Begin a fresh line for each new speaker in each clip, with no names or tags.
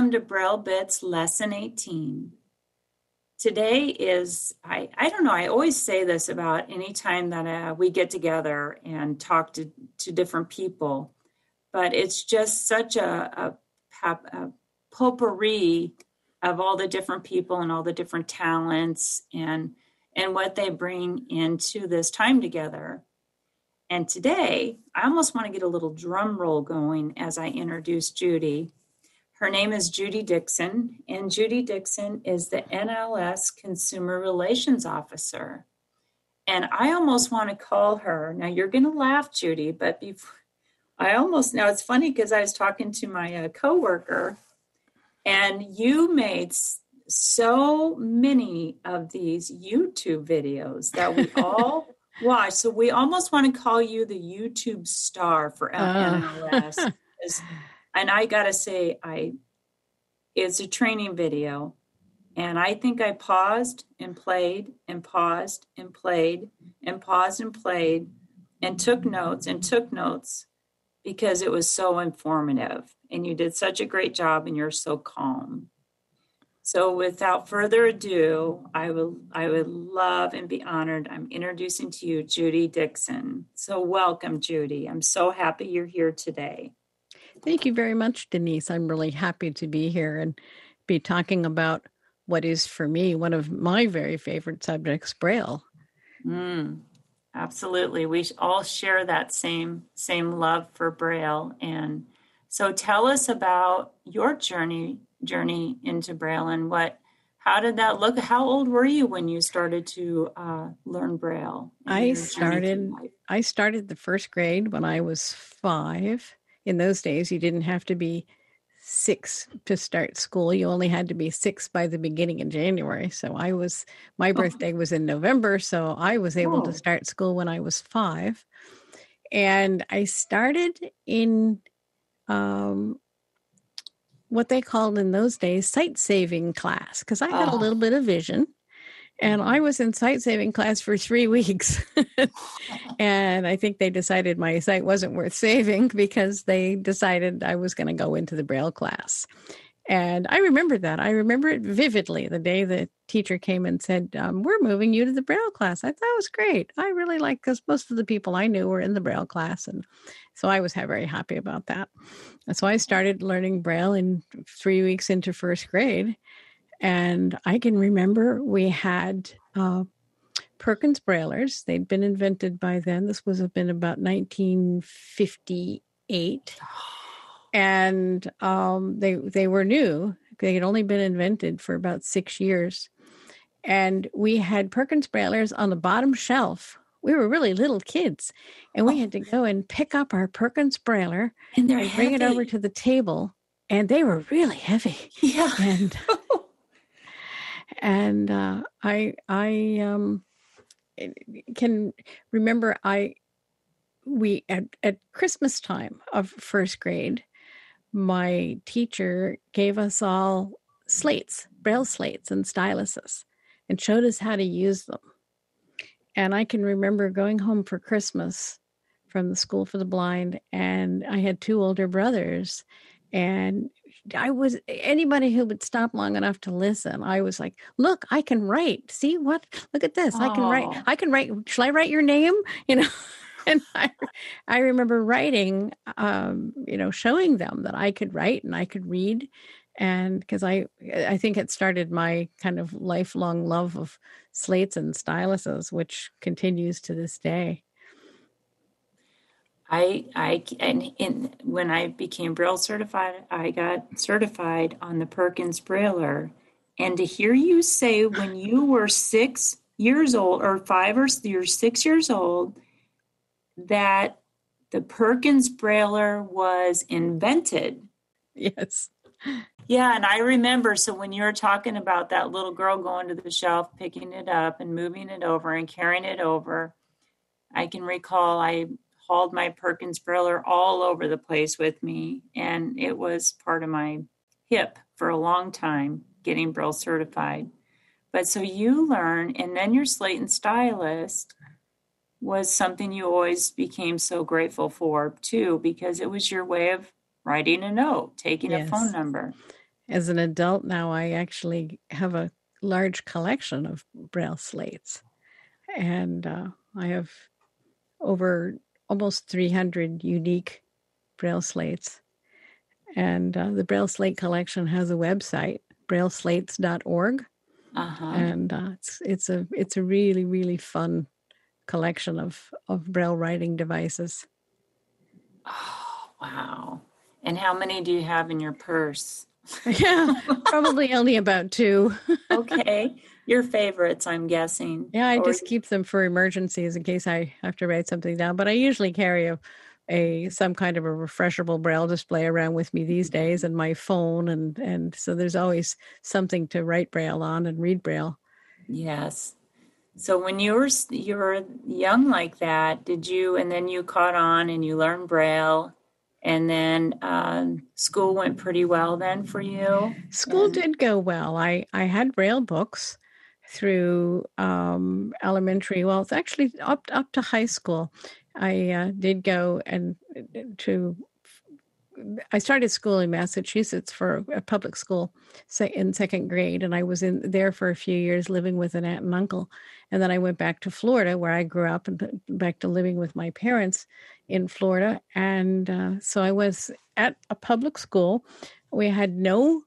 Welcome to Braille Bits Lesson 18. Today is, I don't know, I always say this about any time that we get together and talk to different people, but it's just such a potpourri of all the different people and all the different talents and what they bring into this time together. And today, I almost want to get a little drum roll going as I introduce Judy. Her name is Judy Dixon, and Judy Dixon is the NLS Consumer Relations Officer. And I almost want to call her, now you're going to laugh, Judy, but now it's funny because I was talking to my coworker, and you made so many of these YouTube videos that we all watch. So we almost want to call you the YouTube star for NLS. And I got to say, it's a training video. And I think I paused and played and paused and played and paused and played and took notes because it was so informative. And you did such a great job and you're so calm. So without further ado, I would love and be honored. I'm introducing to you Judy Dixon. So welcome, Judy. I'm so happy you're here today.
Thank you very much, Denise. I'm really happy to be here and be talking about what is, for me, one of my very favorite subjects, Braille.
Absolutely. We all share that same love for Braille. And so tell us about your journey into Braille and how did that look? How old were you when you started to learn Braille?
I started the first grade when I was 5. In those days, you didn't have to be 6 to start school. You only had to be 6 by the beginning of January. So my birthday was in November, so I was able to start school when I was 5. And I started in what they called in those days sight-saving class, because I had a little bit of vision. And I was in sight-saving class for 3 weeks. And I think they decided my sight wasn't worth saving because they decided I was going to go into the Braille class. And I remember that. I remember it vividly, the day the teacher came and said, we're moving you to the Braille class. I thought it was great. I really liked, because most of the people I knew were in the Braille class. And so I was very happy about that. And so I started learning Braille in 3 weeks into first grade. And I can remember we had Perkins Braillers. They'd been invented by then. This was have been about 1958. And they were new. They had only been invented for about 6 years. And we had Perkins Braillers on the bottom shelf. We were really little kids. And we had to go and pick up our Perkins Brailler and bring it over to the table. And they were really heavy.
Yeah.
And I can remember we at Christmas time of first grade, my teacher gave us all slates, Braille slates and styluses, and showed us how to use them. And I can remember going home for Christmas from the School for the Blind, and I had 2 older brothers, and anybody who would stop long enough to listen, I was like, look, I can write. See what? Look at this. I can write. Shall I write your name? And I remember writing, showing them that I could write and I could read. And because I think it started my kind of lifelong love of slates and styluses, which continues to this day.
When I became Braille certified, I got certified on the Perkins Brailler. And to hear you say when you were 6 years old or 5 or you're 6 years old, that the Perkins Brailler was invented.
Yes.
Yeah, and I remember, so when you were talking about that little girl going to the shelf, picking it up and moving it over and carrying it over, I can recall I hauled my Perkins Brailler all over the place with me, and it was part of my hip for a long time, getting Braille certified. But so you learn, and then your slate and stylus was something you always became so grateful for, too, because it was your way of writing a note, taking a phone number.
as an adult now, I actually have a large collection of Braille slates. And I have over almost 300 unique Braille slates. And the Braille Slate Collection has a website, brailleslates.org. And it's a really, really fun collection of Braille writing devices.
Oh, wow. And how many do you have in your purse?
Yeah, probably only about 2.
Okay. Your favorites, I'm guessing.
Yeah, I just keep them for emergencies in case I have to write something down. But I usually carry some kind of a refreshable Braille display around with me these days, and my phone, and so there's always something to write Braille on and read Braille.
Yes. So when you were young like that, and then you caught on and you learned Braille, and then school went pretty well then for you?
School did go well. I had Braille books through elementary. Well, it's actually up to high school. I did go I started school in Massachusetts for a public school in second grade, and I was there for a few years living with an aunt and uncle. And then I went back to Florida, where I grew up, and back to living with my parents in Florida. And so I was at a public school. We had no,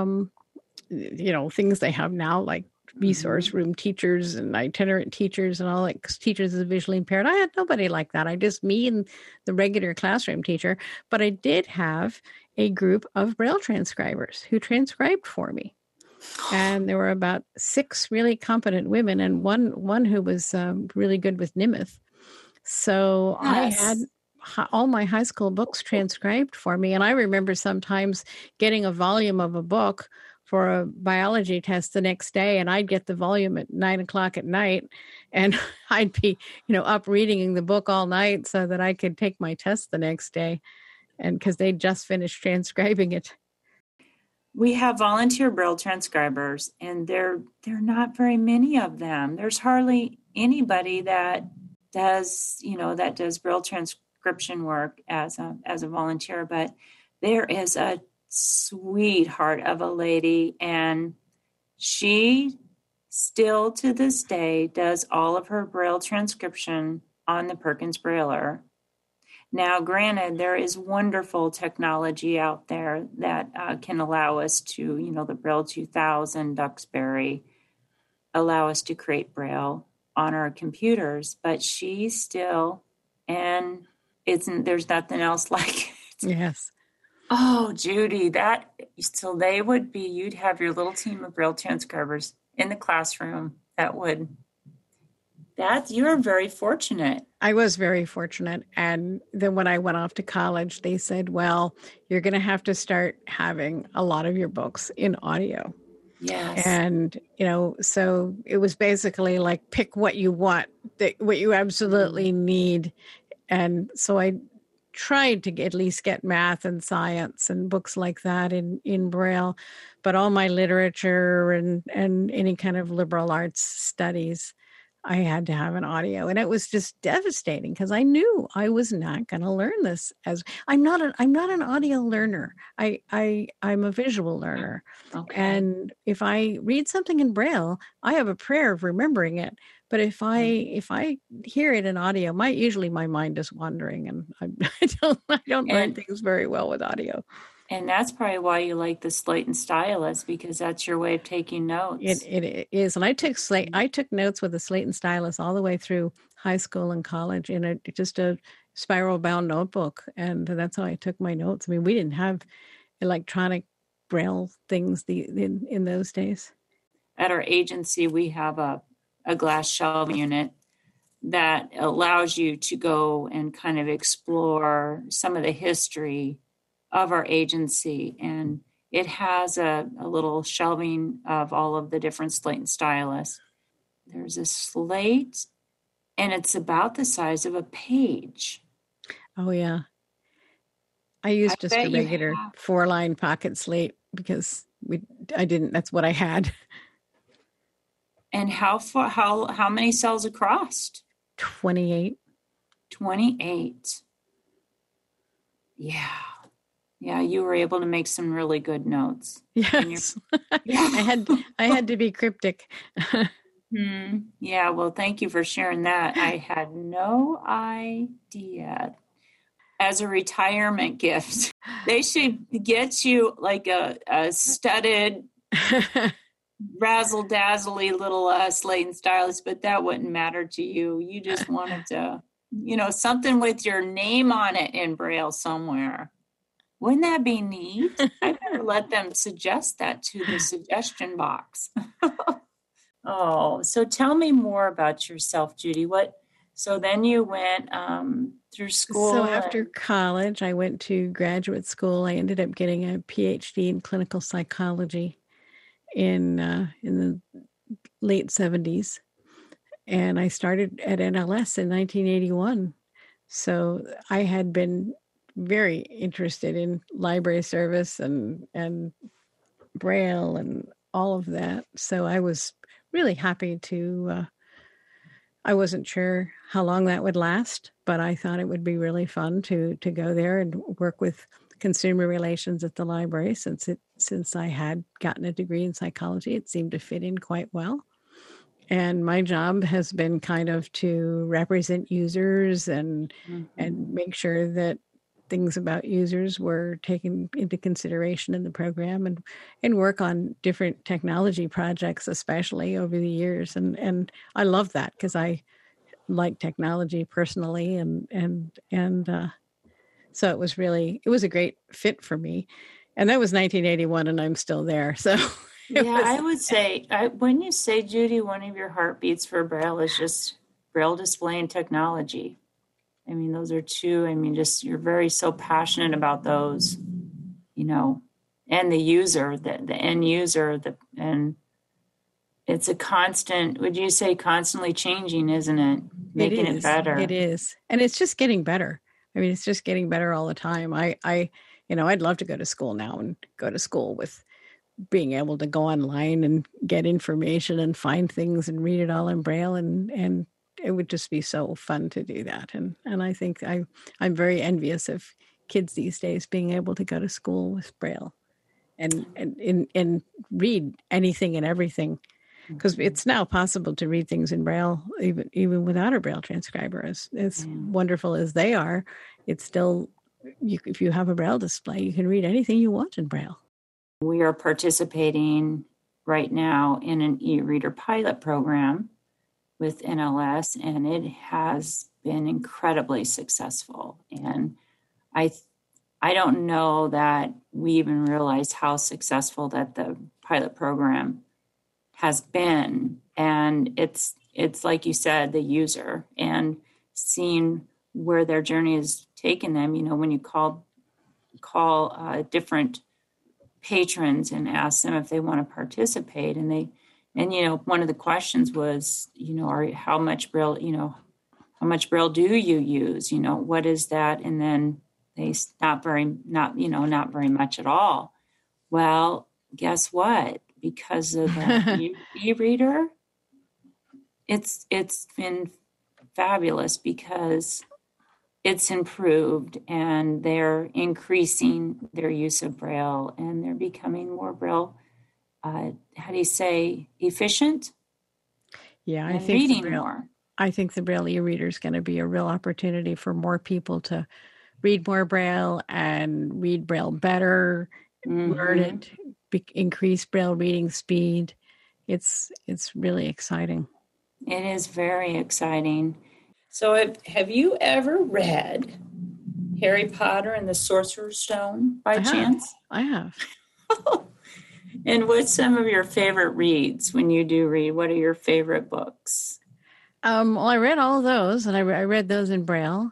things they have now, like resource room teachers and itinerant teachers and all that, because teachers is visually impaired. I had nobody like that. Me and the regular classroom teacher. But I did have a group of Braille transcribers who transcribed for me. And there were about 6 really competent women and one who was really good with Nimith. So yes. I had all my high school books transcribed for me. And I remember sometimes getting a volume of a book for a biology test the next day, and I'd get the volume at 9:00 at night, and I'd be, up reading the book all night so that I could take my test the next day, and because they'd just finished transcribing it.
We have volunteer Braille transcribers, and there are not very many of them. There's hardly anybody that does Braille transcription work as a volunteer, but there is a sweetheart of a lady, and she still to this day does all of her Braille transcription on the Perkins Brailler. Now, granted, there is wonderful technology out there that can allow us to, the Braille 2000, Duxbury, allow us to create Braille on our computers, but she still, and there's nothing else like it.
Yes.
Oh, Judy, you'd have your little team of Braille transcribers in the classroom. You're very fortunate.
I was very fortunate. And then when I went off to college, they said, well, you're going to have to start having a lot of your books in audio.
Yes.
And, so it was basically like, pick what you want, what you absolutely need. And so I tried to at least get math and science and books like that in Braille, but all my literature and any kind of liberal arts studies, I had to have an audio. And it was just devastating because I knew I was not going to learn this I'm not an audio learner. I'm a visual learner.
Okay.
And if I read something in Braille, I have a prayer of remembering it. But if I hear it in audio, usually my mind is wandering, and I don't learn things very well with audio.
And that's probably why you like the slate and stylus, because that's your way of taking notes.
It is, and I took notes with a slate and stylus all the way through high school and college in just a spiral bound notebook, and that's how I took my notes. I mean, we didn't have electronic Braille things in those days.
At our agency, we have a glass shelving unit that allows you to go and kind of explore some of the history of our agency. And it has a little shelving of all of the different slate and stylus. There's a slate, and it's about the size of a page.
Oh, yeah. I used just a regular 4-line pocket slate because that's what I had.
And how many cells across?
28.
28. Yeah. Yeah, you were able to make some really good notes.
Yes.
Yeah.
I had to be cryptic.
Yeah, well, thank you for sharing that. I had no idea. As a retirement gift, they should get you like a studded, razzle dazzly little slate and stylus, but that wouldn't matter to you. You just wanted to, something with your name on it in Braille somewhere. Wouldn't that be neat? I better let them suggest that to the suggestion box. Oh, so tell me more about yourself, Judy. So then you went through school.
So after college, I went to graduate school. I ended up getting a PhD in clinical psychology in the late 70s. And I started at NLS in 1981. So I had been very interested in library service and Braille and all of that. So I was really happy to, I wasn't sure how long that would last, but I thought it would be really fun to go there and work with consumer relations at the library. Since I had gotten a degree in psychology, it seemed to fit in quite well. And my job has been kind of to represent users and make sure that things about users were taken into consideration in the program, and work on different technology projects, especially over the years. And I love that because I like technology personally, and so it was a great fit for me. And that was 1981, and I'm still there. So
yeah, I would say, when you say, Judy, one of your heartbeats for Braille is just Braille display and technology. I mean, those are two. I mean, just you're very so passionate about those, and the user, the end user, and it's a constant. Would you say constantly changing, isn't it? Making it better.
It is, and it's just getting better. I mean, it's just getting better all the time. I'd love to go to school now and go to school with being able to go online and get information and find things and read it all in Braille, and it would just be so fun to do that. And I think I'm very envious of kids these days being able to go to school with Braille and read anything and everything, because it's now possible to read things in Braille even without a Braille transcriber. As wonderful as they are, it's still, if you have a Braille display, you can read anything you want in Braille.
We are participating right now in an e-reader pilot program with NLS, and it has been incredibly successful. And I don't know that we even realize how successful that the pilot program has been. And it's like you said, the user, and seeing where their journey has taken them. When you call different patrons and ask them if they want to participate, and one of the questions was, how much Braille do you use? What is that? And then they not very much at all. Well, guess what? Because of the e-reader, it's been fabulous, because it's improved, and they're increasing their use of Braille, and they're becoming more Braille, how do you say, efficient?
Yeah,
I think reading more.
I think the Braille e-reader is going to be a real opportunity for more people to read more Braille and read Braille better, learn it, increase Braille reading speed. It's really exciting.
It is very exciting. So have you ever read Harry Potter and the Sorcerer's Stone by chance?
I have.
And what's some of your favorite reads when you do read? What are your favorite books?
Well, I read all of those, and I read those in Braille.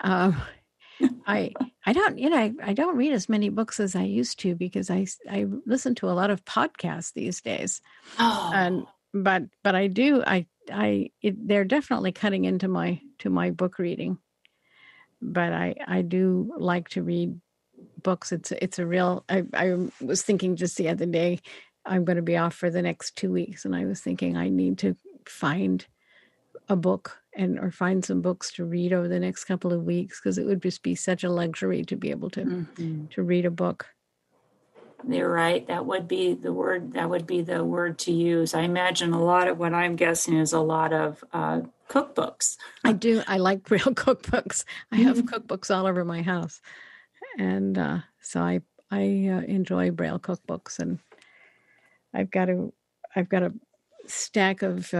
I don't read as many books as I used to, because I listen to a lot of podcasts these days.
Oh.
But I do they're definitely cutting into my book reading. But I do like to read books. It's a real. I was thinking just the other day, I'm going to be off for the next 2 weeks, and I was thinking I need to find a book or find some books to read over the next couple of weeks, because it would just be such a luxury to be able to read a book.
You're right. That would be the word. That would be the word to use. I imagine a lot of what I'm guessing is a lot of cookbooks.
I do. I like Braille cookbooks. I have cookbooks all over my house, and so I enjoy Braille cookbooks. And I've got a stack of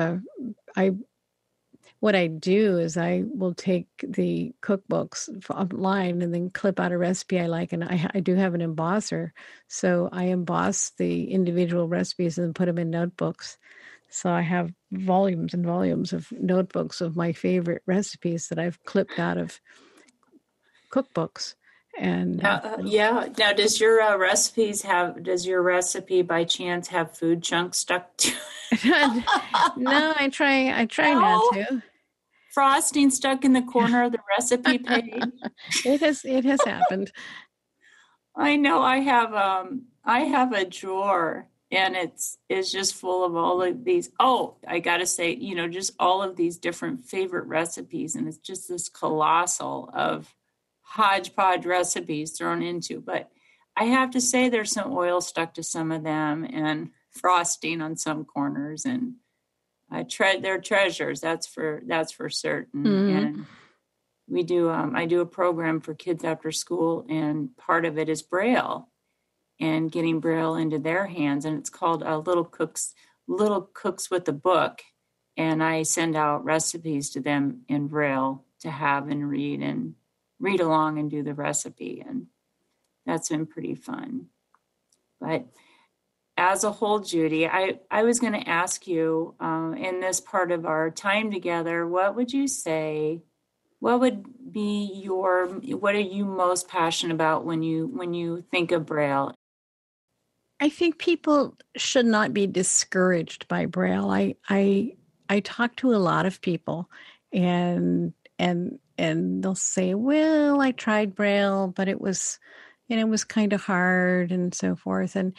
What I do is I will take the cookbooks online and then clip out a recipe I like. And I do have an embosser. So I emboss the individual recipes and put them in notebooks. So I have volumes and volumes of notebooks of my favorite recipes that I've clipped out of cookbooks. And
Now, does your does your recipe by chance have food chunks stuck to
no, I try
No.
not to.
frosting stuck in the corner of the recipe page?
It has happened.
I know. I have a drawer, and it's just full of all of these. Oh, I gotta say, just all of these different favorite recipes, and it's just this colossal of hodgepodge recipes thrown into. But I have to say, there's some oil stuck to some of them, and frosting on some corners, and they're treasures. That's for certain. And we do. I do a program for kids after school, and part of it is Braille and getting Braille into their hands. And it's called Little Cooks with a Book. And I send out recipes to them in Braille to have and read along and do the recipe. And that's been pretty fun. But as a whole, Judy, I was going to ask you in this part of our time together, what would you say? What would be what are you most passionate about when you think of Braille?
I think people should not be discouraged by Braille. I talk to a lot of people, and they'll say, "Well, I tried Braille, but it was kind of hard," and so forth. And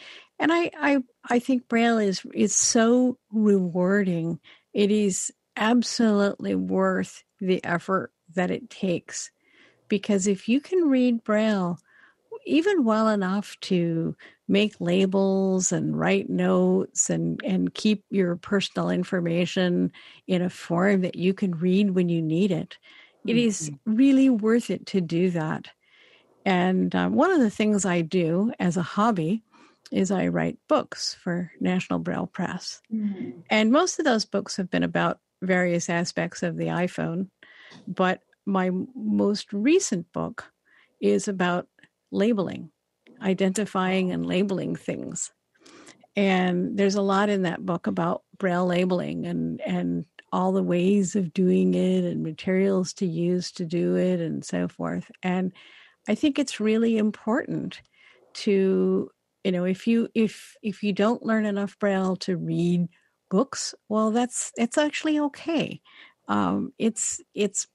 I think Braille is so rewarding. It is absolutely worth the effort that it takes, because if you can read Braille even well enough to make labels and write notes and keep your personal information in a form that you can read when you need it, it is really worth it to do that. And one of the things I do as a hobby is I write books for National Braille Press. And most of those books have been about various aspects of the iPhone. But my most recent book is about labeling, identifying and labeling things. And there's a lot in that book about Braille labeling and all the ways of doing it and materials to use to do it and so forth. And I think it's really important to, if you don't learn enough Braille to read books, well, it's actually okay. It's as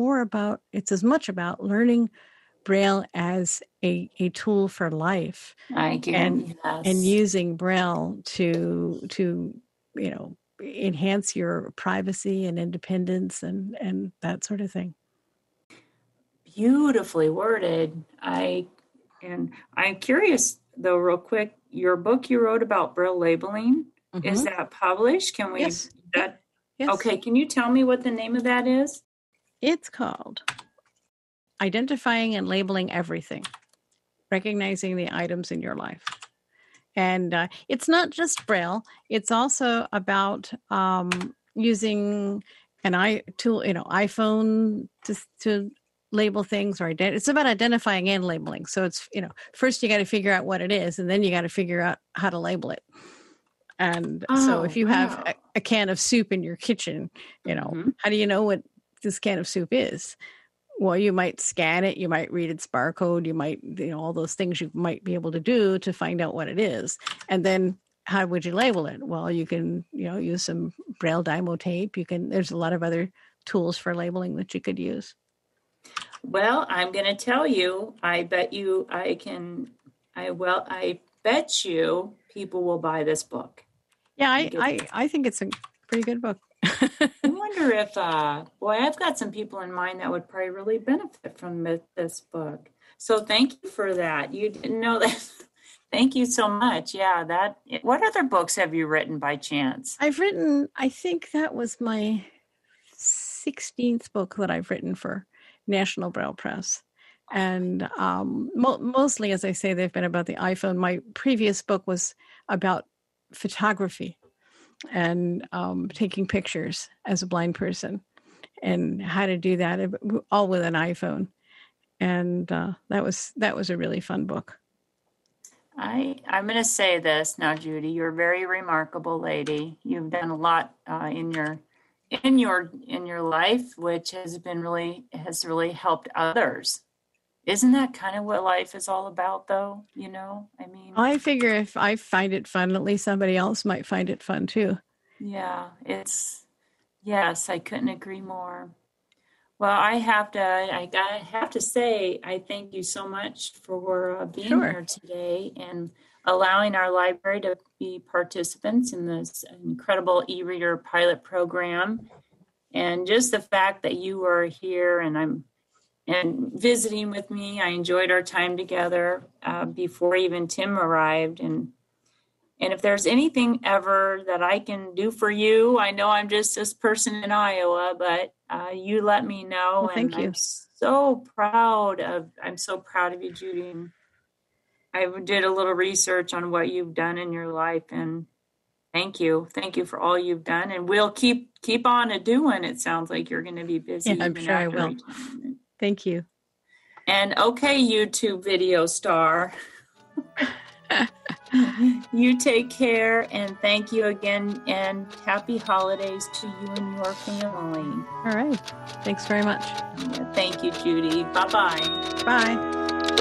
much about learning Braille as a tool for life, and using Braille to enhance your privacy and independence and that sort of thing.
Beautifully worded. I'm curious though, real quick, your book you wrote about Braille labeling, is that published? Can we?
Yes. Yes.
Okay, can you tell me what the name of that is?
It's called Identifying and Labeling Everything, Recognizing the Items in Your Life. And it's not just Braille. It's also about using an iPhone to label things, or it's about identifying and labeling. So it's, first you got to figure out what it is, and then you got to figure out how to label it. And so if you have a can of soup in your kitchen, how do you know what this can of soup is? Well, you might scan it, you might read its barcode, you might, all those things you might be able to do to find out what it is. And then how would you label it? Well, you can, use some Braille Dymo tape. There's a lot of other tools for labeling that you could use.
Well, I'm going to tell you, I bet you people will buy this book.
Yeah, I think it's a pretty good book.
I wonder if, boy, I've got some people in mind that would probably really benefit from this book. So thank you for that. You didn't know that. Thank you so much. Yeah, what other books have you written by chance?
I've written, I think that was my 16th book that I've written for National Braille Press. And mostly, as I say, they've been about the iPhone. My previous book was about photography and taking pictures as a blind person and how to do that, all with an iPhone. And that was a really fun book.
I'm going to say this now, Judy. You're a very remarkable lady. You've done a lot in your life, which has really helped others. Isn't that kind of what life is all about, though? You know, I mean,
I figure if I find it fun, at least somebody else might find it fun too.
Yeah, yes, I couldn't agree more. Well, I have to say, I thank you so much for being here today and allowing our library to be participants in this incredible e-reader pilot program. And just the fact that you were here and visiting with me. I enjoyed our time together before even Tim arrived. And if there's anything ever that I can do for you, I know I'm just this person in Iowa, but you let me know.
Well, thank you.
I'm so proud of you, Judy. I did a little research on what you've done in your life, and thank you for all you've done. And we'll keep on doing. It sounds like you're going to be busy.
Yeah, I'm sure I will.
Retirement.
Thank you.
And okay, YouTube video star. You take care, and thank you again, and happy holidays to you and your family.
All right. Thanks very much.
Yeah, thank you, Judy. Bye-bye.
Bye.